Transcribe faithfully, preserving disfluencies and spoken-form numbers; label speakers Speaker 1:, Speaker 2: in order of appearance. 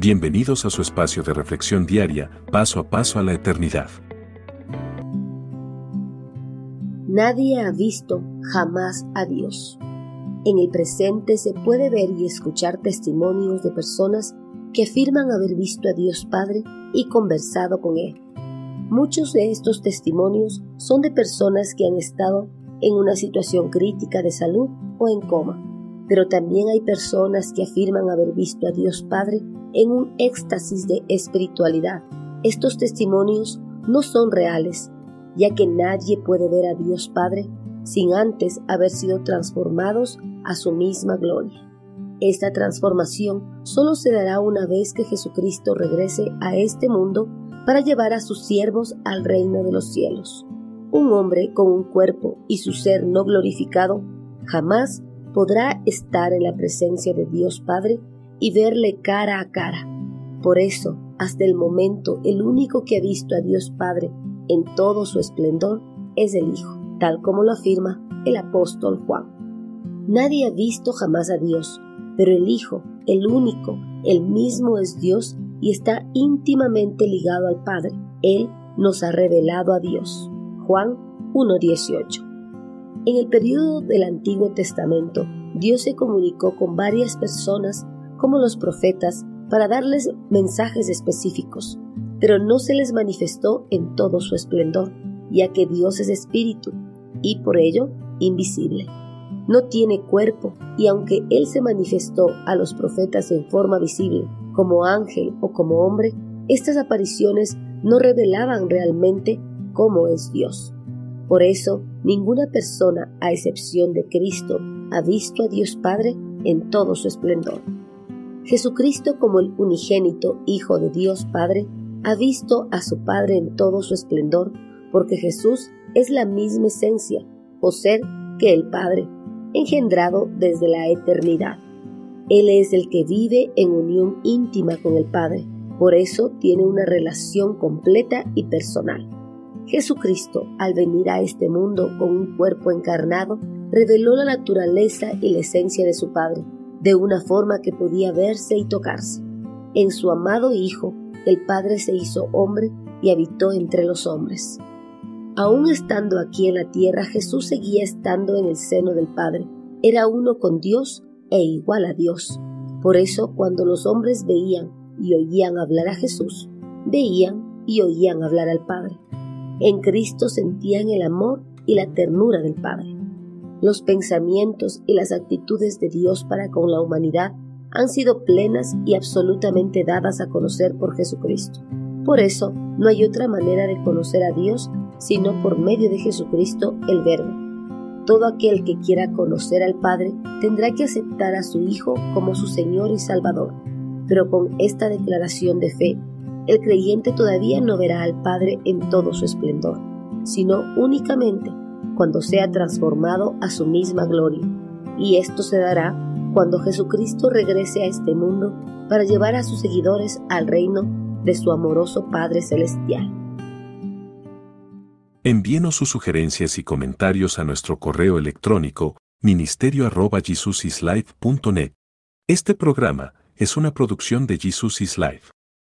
Speaker 1: Bienvenidos a su espacio de reflexión diaria, paso a paso a la eternidad.
Speaker 2: Nadie ha visto jamás a Dios. En el presente se puede ver y escuchar testimonios de personas que afirman haber visto a Dios Padre y conversado con Él. Muchos de estos testimonios son de personas que han estado en una situación crítica de salud o en coma, pero también hay personas que afirman haber visto a Dios Padre en un éxtasis de espiritualidad. Estos testimonios no son reales, ya que nadie puede ver a Dios Padre sin antes haber sido transformados a su misma gloria. Esta transformación solo se dará una vez que Jesucristo regrese a este mundo para llevar a sus siervos al reino de los cielos. Un hombre con un cuerpo y su ser no glorificado jamás podrá estar en la presencia de Dios Padre y verle cara a cara. Por eso, hasta el momento, el único que ha visto a Dios Padre en todo su esplendor es el Hijo, tal como lo afirma el apóstol Juan. Nadie ha visto jamás a Dios, pero el Hijo, el único, el mismo es Dios y está íntimamente ligado al Padre. Él nos ha revelado a Dios. Juan uno dieciocho. En el período del Antiguo Testamento, Dios se comunicó con varias personas como los profetas para darles mensajes específicos, pero no se les manifestó en todo su esplendor, ya que Dios es espíritu y por ello invisible. No tiene cuerpo y aunque Él se manifestó a los profetas en forma visible, como ángel o como hombre, estas apariciones no revelaban realmente cómo es Dios. Por eso, ninguna persona, a excepción de Cristo, ha visto a Dios Padre en todo su esplendor. Jesucristo, como el unigénito Hijo de Dios Padre, ha visto a su Padre en todo su esplendor, porque Jesús es la misma esencia o ser que el Padre, engendrado desde la eternidad. Él es el que vive en unión íntima con el Padre, por eso tiene una relación completa y personal. Jesucristo, al venir a este mundo con un cuerpo encarnado, reveló la naturaleza y la esencia de su Padre, de una forma que podía verse y tocarse. En su amado Hijo, el Padre se hizo hombre y habitó entre los hombres. Aún estando aquí en la tierra, Jesús seguía estando en el seno del Padre. Era uno con Dios e igual a Dios. Por eso, cuando los hombres veían y oían hablar a Jesús, veían y oían hablar al Padre. En Cristo sentían el amor y la ternura del Padre. Los pensamientos y las actitudes de Dios para con la humanidad han sido plenas y absolutamente dadas a conocer por Jesucristo. Por eso, no hay otra manera de conocer a Dios sino por medio de Jesucristo, el Verbo. Todo aquel que quiera conocer al Padre tendrá que aceptar a su Hijo como su Señor y Salvador. Pero con esta declaración de fe, el creyente todavía no verá al Padre en todo su esplendor, sino únicamente cuando sea transformado a su misma gloria. Y esto se dará cuando Jesucristo regrese a este mundo para llevar a sus seguidores al reino de su amoroso Padre Celestial.
Speaker 1: Envíenos sus sugerencias y comentarios a nuestro correo electrónico ministerio arroba jesusislife punto net. Este programa es una producción de Jesus is Life.